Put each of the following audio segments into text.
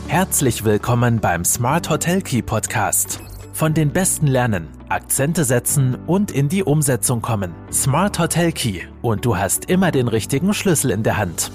Herzlich willkommen beim Smart Hotel Key Podcast. Von den Besten lernen, Akzente setzen und in die Umsetzung kommen. Smart Hotel Key und du hast immer den richtigen Schlüssel in der Hand.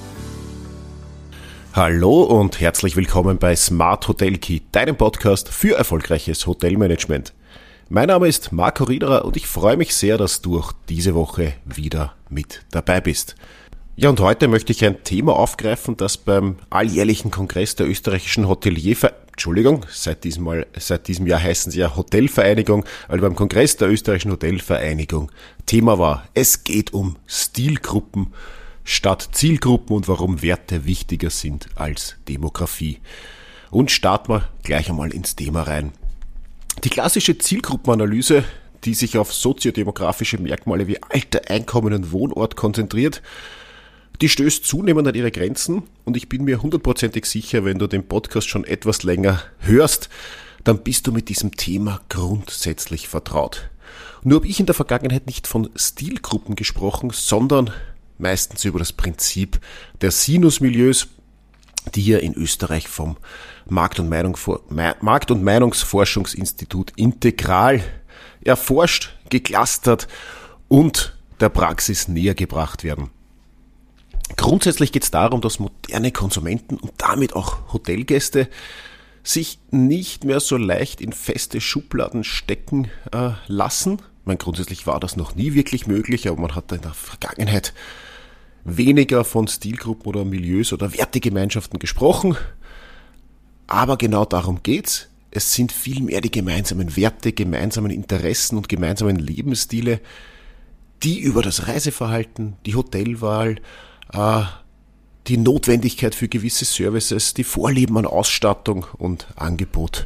Hallo und herzlich willkommen bei Smart Hotel Key, deinem Podcast für erfolgreiches Hotelmanagement. Mein Name ist Marco Riederer und ich freue mich sehr, dass du auch diese Woche wieder mit dabei bist. Ja, und heute möchte ich ein Thema aufgreifen, das beim alljährlichen Kongress der österreichischen seit diesem Jahr heißen sie ja Hotelvereinigung, also beim Kongress der österreichischen Hotelvereinigung Thema war. Es geht um Stilgruppen statt Zielgruppen und warum Werte wichtiger sind als Demografie. Und starten wir gleich einmal ins Thema rein. Die klassische Zielgruppenanalyse, die sich auf soziodemografische Merkmale wie Alter, Einkommen und Wohnort konzentriert, die stößt zunehmend an ihre Grenzen und ich bin mir hundertprozentig sicher, wenn du den Podcast schon etwas länger hörst, dann bist du mit diesem Thema grundsätzlich vertraut. Nur habe ich in der Vergangenheit nicht von Stilgruppen gesprochen, sondern meistens über das Prinzip der Sinusmilieus, die hier in Österreich vom Markt- und Meinungsforschungsinstitut Integral erforscht, geclustert und der Praxis näher gebracht werden. Grundsätzlich geht es darum, dass moderne Konsumenten und damit auch Hotelgäste sich nicht mehr so leicht in feste Schubladen stecken lassen. Ich meine, grundsätzlich war das noch nie wirklich möglich, aber man hat in der Vergangenheit weniger von Stilgruppen oder Milieus oder Wertegemeinschaften gesprochen. Aber genau darum geht's. Es sind vielmehr die gemeinsamen Werte, gemeinsamen Interessen und gemeinsamen Lebensstile, die über das Reiseverhalten, die Hotelwahl, die Notwendigkeit für gewisse Services, die Vorlieben an Ausstattung und Angebot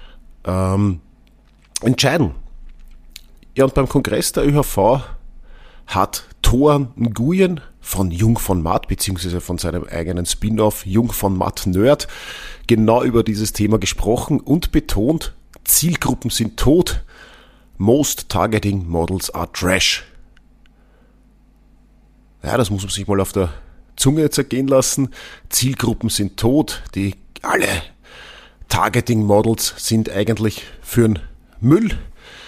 entscheiden. Ja, und beim Kongress der ÖHV hat Thor Nguyen von Jung von Matt, beziehungsweise von seinem eigenen Spin-off Jung von Matt Nerd, genau über dieses Thema gesprochen und betont, Zielgruppen sind tot, most targeting models are trash. Ja, das muss man sich mal auf der Zunge zergehen lassen. Zielgruppen sind tot, alle Targeting Models sind eigentlich für'n Müll.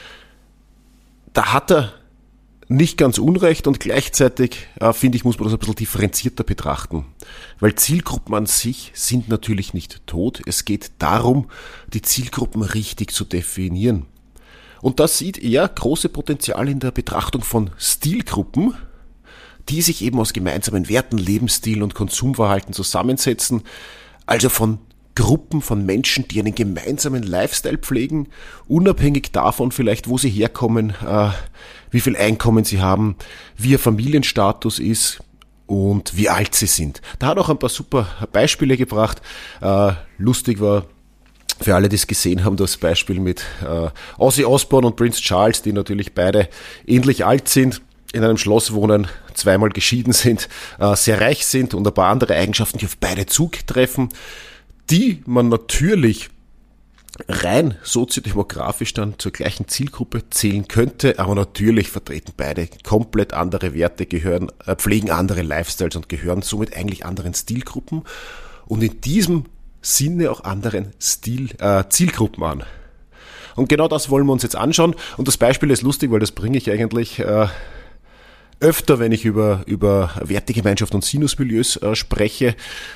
Da hat er nicht ganz unrecht und gleichzeitig, finde ich, muss man das ein bisschen differenzierter betrachten. Weil Zielgruppen an sich sind natürlich nicht tot. Es geht darum, die Zielgruppen richtig zu definieren. Und da sieht er große Potenziale in der Betrachtung von Stilgruppen, die sich eben aus gemeinsamen Werten, Lebensstilen und Konsumverhalten zusammensetzen, also von Gruppen von Menschen, die einen gemeinsamen Lifestyle pflegen, unabhängig davon vielleicht, wo sie herkommen, wie viel Einkommen sie haben, wie ihr Familienstatus ist und wie alt sie sind. Da hat er auch ein paar super Beispiele gebracht. Lustig war für alle, die es gesehen haben, das Beispiel mit Ozzy Osbourne und Prince Charles, die natürlich beide ähnlich alt sind, in einem Schloss wohnen, zweimal geschieden sind, sehr reich sind und ein paar andere Eigenschaften, die auf beide zutreffen, die man natürlich rein soziodemografisch dann zur gleichen Zielgruppe zählen könnte, aber natürlich vertreten beide komplett andere Werte, pflegen andere Lifestyles und gehören somit eigentlich anderen Stilgruppen und in diesem Sinne auch anderen Zielgruppen an. Und genau das wollen wir uns jetzt anschauen und das Beispiel ist lustig, weil das bringe ich eigentlich öfter, wenn ich über Wertegemeinschaft und Sinusmilieus spreche.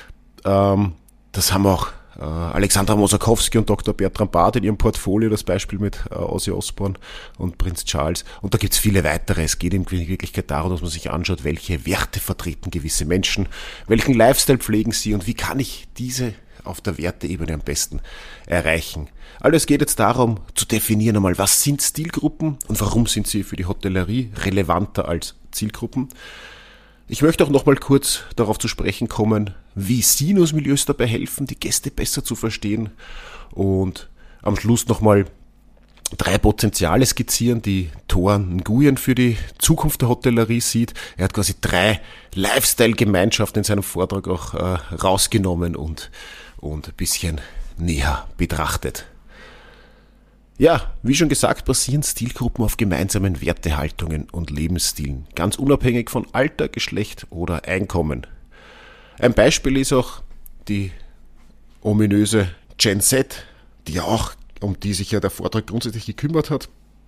Das haben auch Alexandra Mosakowski und Dr. Bertram Barth in ihrem Portfolio, das Beispiel mit Ozzy Osbourne und Prinz Charles. Und da gibt's viele weitere. Es geht in Wirklichkeit darum, dass man sich anschaut, welche Werte vertreten gewisse Menschen, welchen Lifestyle pflegen sie und wie kann ich diese auf der Werteebene am besten erreichen. Also es geht jetzt darum, zu definieren einmal, was sind Stilgruppen und warum sind sie für die Hotellerie relevanter als Zielgruppen. Ich möchte auch nochmal kurz darauf zu sprechen kommen, wie Sinusmilieus dabei helfen, die Gäste besser zu verstehen und am Schluss nochmal 3 Potenziale skizzieren, die Thor Nguyen für die Zukunft der Hotellerie sieht. Er hat quasi 3 Lifestyle-Gemeinschaften in seinem Vortrag auch rausgenommen und ein bisschen näher betrachtet. Ja, wie schon gesagt, basieren Stilgruppen auf gemeinsamen Wertehaltungen und Lebensstilen, ganz unabhängig von Alter, Geschlecht oder Einkommen. Ein Beispiel ist auch die ominöse Gen Z, um die sich ja der Vortrag grundsätzlich gekümmert hat,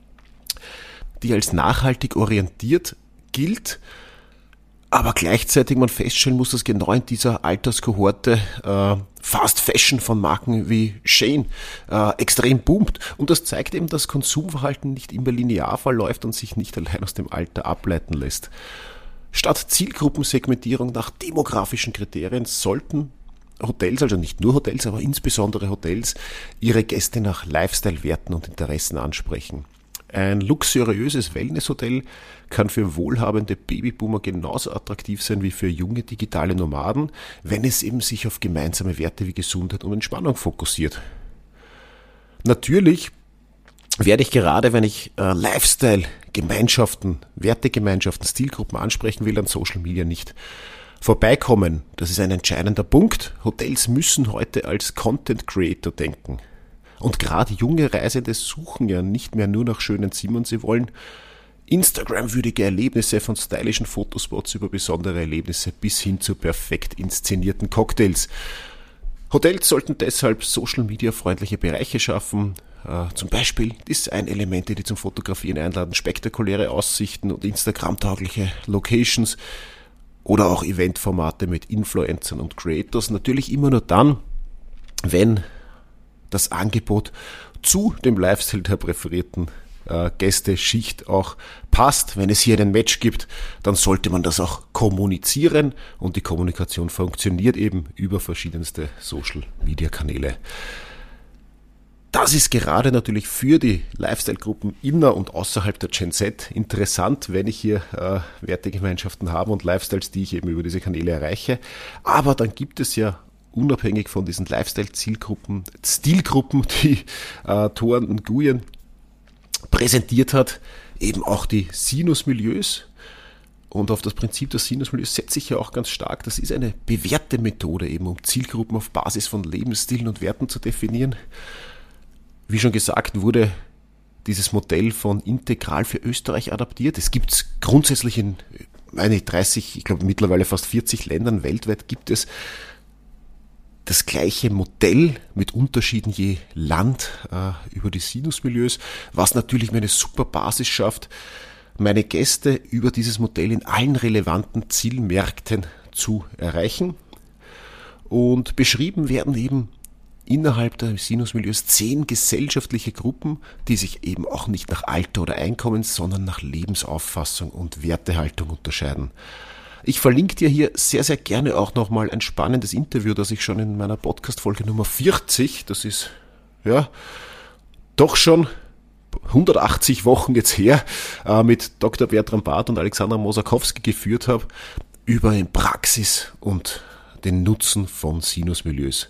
die als nachhaltig orientiert gilt, aber gleichzeitig man feststellen muss, dass genau in dieser Alterskohorte Fast Fashion von Marken wie Shein extrem boomt. Und das zeigt eben, dass Konsumverhalten nicht immer linear verläuft und sich nicht allein aus dem Alter ableiten lässt. Statt Zielgruppensegmentierung nach demografischen Kriterien sollten Hotels, also nicht nur Hotels, aber insbesondere Hotels, ihre Gäste nach Lifestyle-Werten und Interessen ansprechen. Ein luxuriöses Wellnesshotel kann für wohlhabende Babyboomer genauso attraktiv sein wie für junge digitale Nomaden, wenn es eben sich auf gemeinsame Werte wie Gesundheit und Entspannung fokussiert. Natürlich werde ich gerade, wenn ich Lifestyle-Gemeinschaften, Wertegemeinschaften, Stilgruppen ansprechen will, an Social Media nicht vorbeikommen. Das ist ein entscheidender Punkt. Hotels müssen heute als Content Creator denken. Und gerade junge Reisende suchen ja nicht mehr nur nach schönen Zimmern, sie wollen Instagram-würdige Erlebnisse von stylischen Fotospots über besondere Erlebnisse bis hin zu perfekt inszenierten Cocktails. Hotels sollten deshalb Social-Media-freundliche Bereiche schaffen, zum Beispiel Design-Elemente, die zum Fotografieren einladen, spektakuläre Aussichten und Instagram-taugliche Locations oder auch Eventformate mit Influencern und Creators. Natürlich immer nur dann, wenn das Angebot zu dem Lifestyle der präferierten Gästeschicht auch passt. Wenn es hier einen Match gibt, dann sollte man das auch kommunizieren und die Kommunikation funktioniert eben über verschiedenste Social-Media-Kanäle. Das ist gerade natürlich für die Lifestyle-Gruppen inner und außerhalb der Gen Z interessant, wenn ich hier Wertegemeinschaften habe und Lifestyles, die ich eben über diese Kanäle erreiche. Aber dann gibt es ja unabhängig von diesen Lifestyle-Stilgruppen, die Thorn und Nguyen präsentiert hat, eben auch die Sinus-Milieus. Und auf das Prinzip der Sinus-Milieus setze ich ja auch ganz stark. Das ist eine bewährte Methode, eben um Zielgruppen auf Basis von Lebensstilen und Werten zu definieren. Wie schon gesagt, wurde dieses Modell von Integral für Österreich adaptiert. Es gibt es grundsätzlich in 30, ich glaube mittlerweile fast 40 Ländern weltweit gibt es das gleiche Modell mit Unterschieden je Land über die Sinus-Milieus, was natürlich mir eine super Basis schafft, meine Gäste über dieses Modell in allen relevanten Zielmärkten zu erreichen. Und beschrieben werden eben innerhalb der Sinus-Milieus 10 gesellschaftliche Gruppen, die sich eben auch nicht nach Alter oder Einkommen, sondern nach Lebensauffassung und Wertehaltung unterscheiden. Ich verlinke dir hier sehr, sehr gerne auch nochmal ein spannendes Interview, das ich schon in meiner Podcast-Folge Nummer 40, das ist ja doch schon 180 Wochen jetzt her, mit Dr. Bertram Barth und Alexandra Mosakowski geführt habe, über die Praxis und den Nutzen von Sinus-Milieus.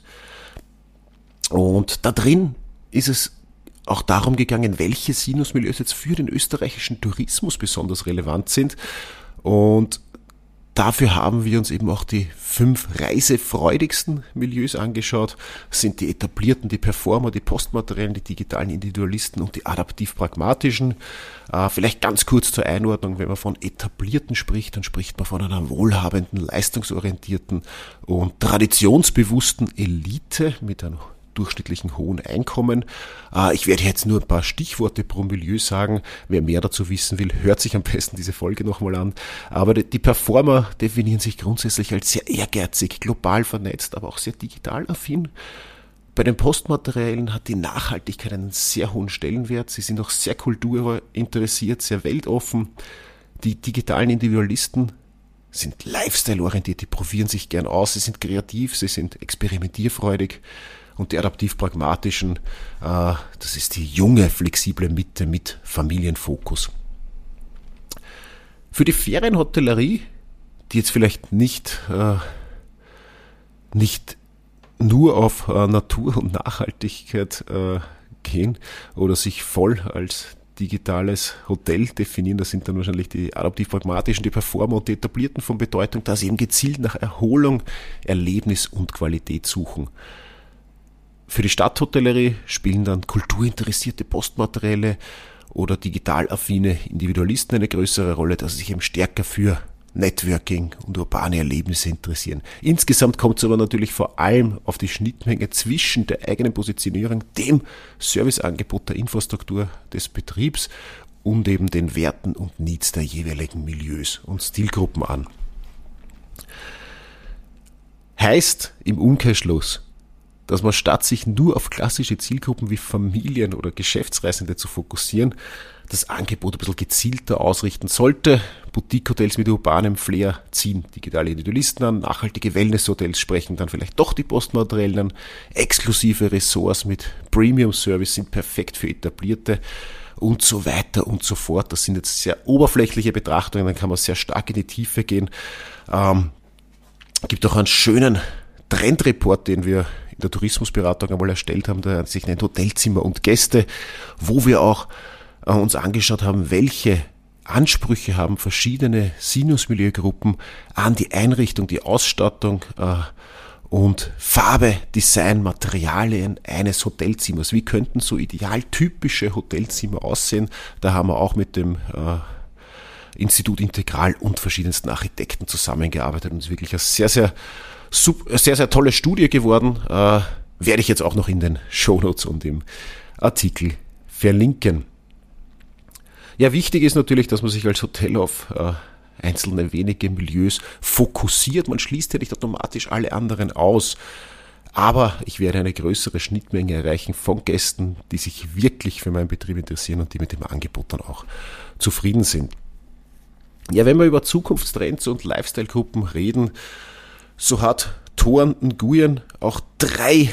Und da drin ist es auch darum gegangen, welche Sinus-Milieus jetzt für den österreichischen Tourismus besonders relevant sind. Und dafür haben wir uns eben auch die 5 reisefreudigsten Milieus angeschaut. Das sind die etablierten, die Performer, die postmateriellen, die digitalen Individualisten und die adaptiv-pragmatischen. Vielleicht ganz kurz zur Einordnung, wenn man von etablierten spricht, dann spricht man von einer wohlhabenden, leistungsorientierten und traditionsbewussten Elite mit einem durchschnittlichen hohen Einkommen. Ich werde jetzt nur ein paar Stichworte pro Milieu sagen. Wer mehr dazu wissen will, hört sich am besten diese Folge nochmal an. Aber die Performer definieren sich grundsätzlich als sehr ehrgeizig, global vernetzt, aber auch sehr digital affin. Bei den Postmateriellen hat die Nachhaltigkeit einen sehr hohen Stellenwert. Sie sind auch sehr kulturinteressiert, sehr weltoffen. Die digitalen Individualisten sind Lifestyle-orientiert, die probieren sich gern aus, sie sind kreativ, sie sind experimentierfreudig. Und die adaptiv-pragmatischen, das ist die junge, flexible Mitte mit Familienfokus. Für die Ferienhotellerie, die jetzt vielleicht nicht nur auf Natur und Nachhaltigkeit gehen oder sich voll als digitales Hotel definieren, das sind dann wahrscheinlich die adaptiv-pragmatischen, die Performer und die Etablierten von Bedeutung, da sie eben gezielt nach Erholung, Erlebnis und Qualität suchen. Für die Stadthotellerie spielen dann kulturinteressierte Postmaterielle oder digital affine Individualisten eine größere Rolle, dass sie sich eben stärker für Networking und urbane Erlebnisse interessieren. Insgesamt kommt es aber natürlich vor allem auf die Schnittmenge zwischen der eigenen Positionierung, dem Serviceangebot der Infrastruktur des Betriebs und eben den Werten und Needs der jeweiligen Milieus und Stilgruppen an. Heißt im Umkehrschluss, dass man statt sich nur auf klassische Zielgruppen wie Familien oder Geschäftsreisende zu fokussieren, das Angebot ein bisschen gezielter ausrichten sollte. Boutique-Hotels mit urbanem Flair ziehen digitale Individualisten an, nachhaltige Wellness-Hotels sprechen dann vielleicht doch die Postmateriellen an, exklusive Ressorts mit Premium-Service sind perfekt für Etablierte und so weiter und so fort. Das sind jetzt sehr oberflächliche Betrachtungen, dann kann man sehr stark in die Tiefe gehen. Gibt auch einen schönen Trendreport, den wir in der Tourismusberatung einmal erstellt haben, der sich nennt Hotelzimmer und Gäste, wo wir auch uns angeschaut haben, welche Ansprüche haben verschiedene Sinus-Milieugruppen an die Einrichtung, die Ausstattung und Farbe, Design, Materialien eines Hotelzimmers. Wie könnten so idealtypische Hotelzimmer aussehen? Da haben wir auch mit dem Institut Integral und verschiedensten Architekten zusammengearbeitet und es ist wirklich eine sehr tolle Studie geworden. Werde ich jetzt auch noch in den Shownotes und im Artikel verlinken. Ja, wichtig ist natürlich, dass man sich als Hotel auf einzelne wenige Milieus fokussiert. Man schließt ja nicht automatisch alle anderen aus. Aber ich werde eine größere Schnittmenge erreichen von Gästen, die sich wirklich für meinen Betrieb interessieren und die mit dem Angebot dann auch zufrieden sind. Ja, wenn wir über Zukunftstrends und Lifestyle-Gruppen reden, so hat Thorn Nguyen auch drei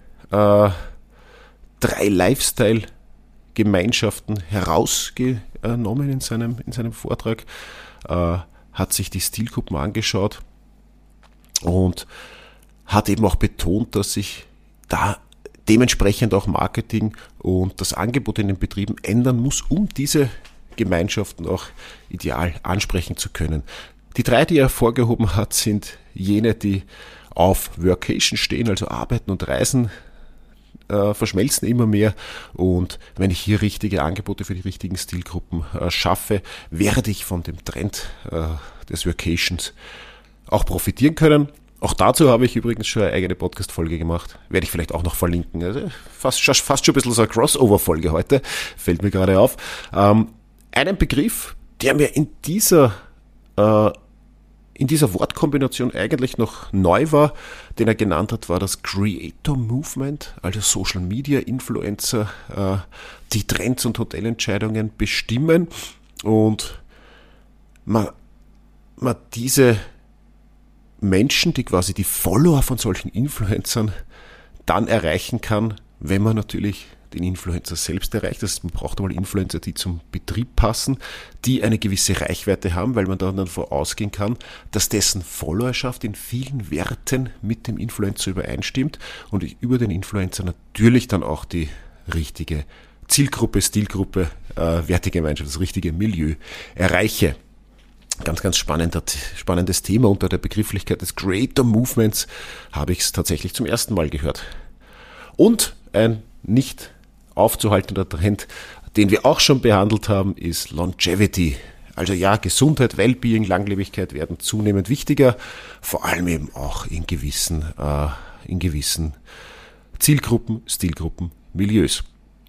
Lifestyle-Gemeinschaften herausgenommen in seinem Vortrag, hat sich die Stilgruppen angeschaut und hat eben auch betont, dass sich da dementsprechend auch Marketing und das Angebot in den Betrieben ändern muss, um diese Gemeinschaften auch ideal ansprechen zu können. Die drei, die er hervorgehoben hat, sind jene, die auf Workation stehen, also Arbeiten und Reisen verschmelzen immer mehr und wenn ich hier richtige Angebote für die richtigen Stilgruppen schaffe, werde ich von dem Trend des Workations auch profitieren können. Auch dazu habe ich übrigens schon eine eigene Podcast-Folge gemacht, werde ich vielleicht auch noch verlinken. Also fast schon ein bisschen so eine Crossover-Folge heute, fällt mir gerade auf. Einen Begriff, der mir in dieser Wortkombination eigentlich noch neu war, den er genannt hat, war das Creator Movement, also Social Media Influencer, die Trends und Hotelentscheidungen bestimmen und man diese Menschen, die quasi die Follower von solchen Influencern dann erreichen kann, wenn man natürlich den Influencer selbst erreicht. Das heißt, man braucht einmal Influencer, die zum Betrieb passen, die eine gewisse Reichweite haben, weil man dann davon ausgehen kann, dass dessen Followerschaft in vielen Werten mit dem Influencer übereinstimmt und ich über den Influencer natürlich dann auch die richtige Zielgruppe, Stilgruppe, Wertegemeinschaft, das richtige Milieu erreiche. Ganz, ganz spannendes Thema. Unter der Begrifflichkeit des Creator Movements habe ich es tatsächlich zum ersten Mal gehört. Und ein nicht aufzuhaltender Trend, den wir auch schon behandelt haben, ist Longevity. Also ja, Gesundheit, Wellbeing, Langlebigkeit werden zunehmend wichtiger, vor allem eben auch in gewissen Zielgruppen, Stilgruppen, Milieus.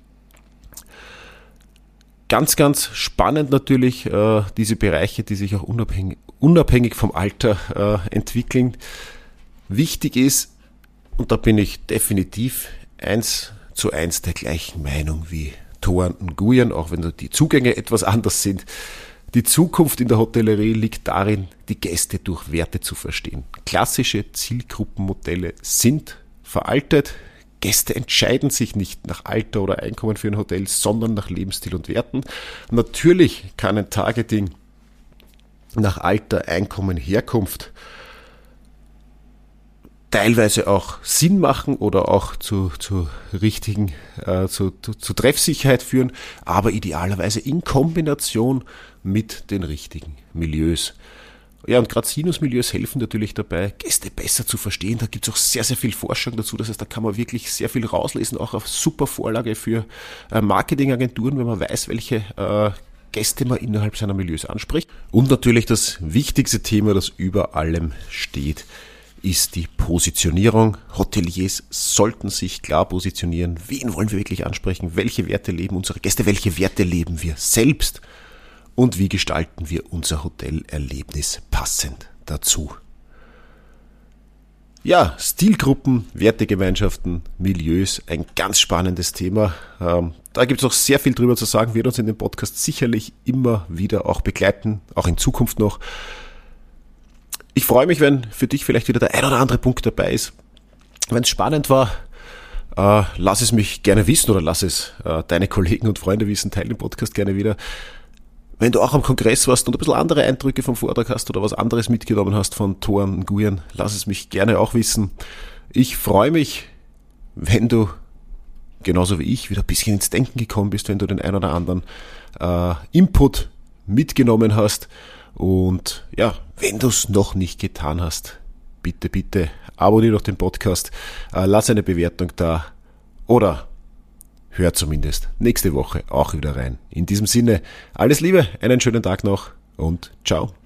Ganz, ganz spannend natürlich diese Bereiche, die sich auch unabhängig vom Alter entwickeln. Wichtig ist, und da bin ich definitiv 1:1 der gleichen Meinung wie Thorn Nguyen, auch wenn die Zugänge etwas anders sind. Die Zukunft in der Hotellerie liegt darin, die Gäste durch Werte zu verstehen. Klassische Zielgruppenmodelle sind veraltet. Gäste entscheiden sich nicht nach Alter oder Einkommen für ein Hotel, sondern nach Lebensstil und Werten. Natürlich kann ein Targeting nach Alter, Einkommen, Herkunft teilweise auch Sinn machen oder auch zu Treffsicherheit führen, aber idealerweise in Kombination mit den richtigen Milieus. Ja, und gerade Sinus-Milieus helfen natürlich dabei, Gäste besser zu verstehen. Da gibt es auch sehr, sehr viel Forschung dazu. Das heißt, da kann man wirklich sehr viel rauslesen, auch auf super Vorlage für Marketingagenturen, wenn man weiß, welche Gäste man innerhalb seiner Milieus anspricht. Und natürlich das wichtigste Thema, das über allem steht, ist die Positionierung. Hoteliers sollten sich klar positionieren. Wen wollen wir wirklich ansprechen? Welche Werte leben unsere Gäste? Welche Werte leben wir selbst? Und wie gestalten wir unser Hotelerlebnis passend dazu? Ja, Stilgruppen, Wertegemeinschaften, Milieus, ein ganz spannendes Thema. Da gibt es noch sehr viel drüber zu sagen, wird uns in dem Podcast sicherlich immer wieder auch begleiten, auch in Zukunft noch. Ich freue mich, wenn für dich vielleicht wieder der ein oder andere Punkt dabei ist. Wenn es spannend war, lass es mich gerne wissen oder lass es deine Kollegen und Freunde wissen, teile den Podcast gerne wieder. Wenn du auch am Kongress warst und ein bisschen andere Eindrücke vom Vortrag hast oder was anderes mitgenommen hast von Thorn Nguyen, lass es mich gerne auch wissen. Ich freue mich, wenn du genauso wie ich wieder ein bisschen ins Denken gekommen bist, wenn du den ein oder anderen Input mitgenommen hast. Und ja, wenn du es noch nicht getan hast, bitte abonniere doch den Podcast, lass eine Bewertung da oder hör zumindest nächste Woche auch wieder rein. In diesem Sinne, alles Liebe, einen schönen Tag noch und ciao.